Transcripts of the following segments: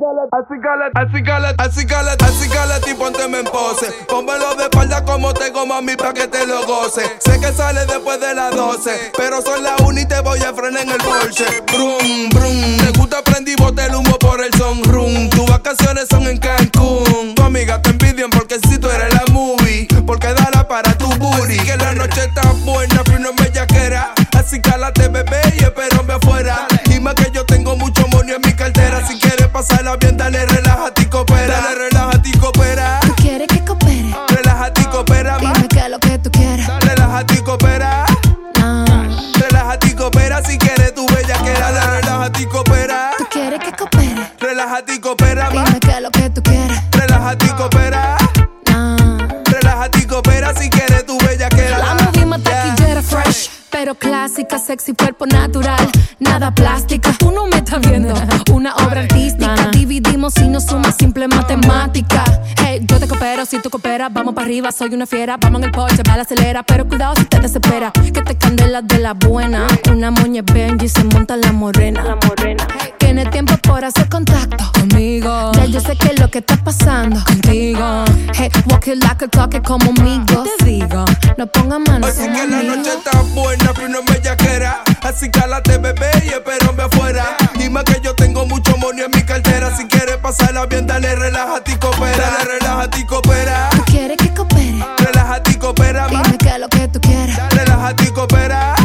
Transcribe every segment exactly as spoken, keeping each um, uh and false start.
así cala, así cala, así cala, así cala, y pónteme en pose. Pónmelo de espalda como tengo, mami, pa' que te lo goce. Sé que sale después de las doce, pero son las una y te voy a frenar en el Porsche. Brum, brum, te gusta prendí y bote el humo por el sunroom. Tus vacaciones son en Cancún. Tu amiga te envidian porque si tú eres la movie, porque dala para tu booty. Que la noche está buena, pero no me yaquera. Así cálate, bebé, y espérame afuera. Dime que yo tengo mucho money en mi cartera. Si quieres pasarla bien, dale, relájate y coopera. Dale, relájate y coopera. ¿Tú quieres que coopere? Relájate y coopera, ma. Dime qué es lo que tú quieres. Relájate y coopera. No. Relájate y coopera. Si quieres tu bella que dale, relájate y coopera. ¿Tú quieres que coopere? Relájate y coopera, ma. Dime qué es lo que tú quieres. Relájate y coopera. No. Relájate y coopera. Si quieres tu bella que La movie más taquillera fresh, pero clásica, sexy, cuerpo natural, nada plástica. Tú no me estás viendo, una obra artística. Dividimos si no sumas, simple matemática. Hey, yo te coopero, si tú cooperas, vamos para arriba. Soy una fiera, vamos en el Porsche, va la acelera. Pero cuidado si te desespera, que te candela de la buena. Una moña Benji se monta la morena. La morena. Tiene tiempo por hacer contacto conmigo. Ya yo sé que es lo que está pasando contigo. Hey, walk it like a talk it como amigos. Te digo, no pongas manos Oye, en que la amigos. noche está buena, pero no me yaquera. Así cálate, bebé, y espérame afuera. Dime que yo tengo mucho money en mi cartera. Si quieres pasarla bien, dale, relájate y coopera. Dale, relájate y coopera. ¿Tú quieres que coopere? Relájate y coopera, ma. Dime qué es lo que tú quieres. Relájate y coopera.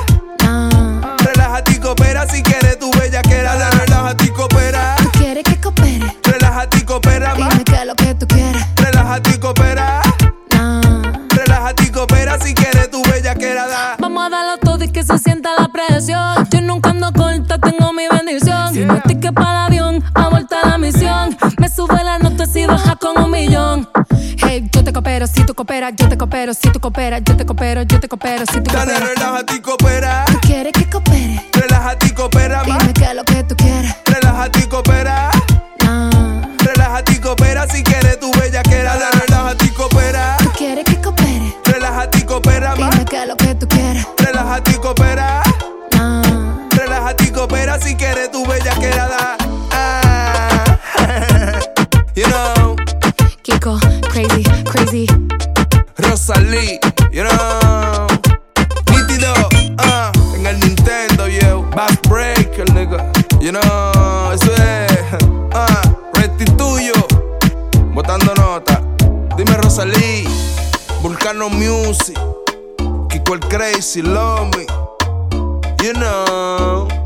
No. Relájate y coopera. Si quieres tu bella que dale, relájate y coopera. ¿Tú quieres que coopere? Relájate y coopera, ma. Dime qué es lo que tú quieres. Relájate y coopera. No. Relájate y coopera. Si quieres tu bella que da. Vamos a darlo todo y que se sienta la presión. Yo nunca ando corta, tengo mi bendición. Si no es ticket para el avión, a vuelta a la misión. Me sube la nota si baja con un millón. Hey, yo te coopero, si tú cooperas, yo te coopero, si tú cooperas, yo te coopero, yo te coopero, si tú Dale, cooperas. relájate y coopera. ¿Tú quieres que coopere? Relájate y coopera, ma. Dime qué es lo que tú quieres. Relájate y coopera. No. Relájate y coopera. Si quieres tu bella que dale, relájate y coopera. ¿Tú quieres que coopere? Relájate y coopera, ma. Dime qué es lo que tú quieres. Relájate y coopera. No. Relájate y coopera. Si quieres tu bella que da. Ah. You know. Kiko, crazy, crazy. Rosalí, you know. Nítido, ah, en el Nintendo, yo. Back Breaker, nigga. You know, eso es, ah, Restituyo. Botando nota. Dime Rosalí, Vulcano Music, Kiko el Crazy, Love Me. You know.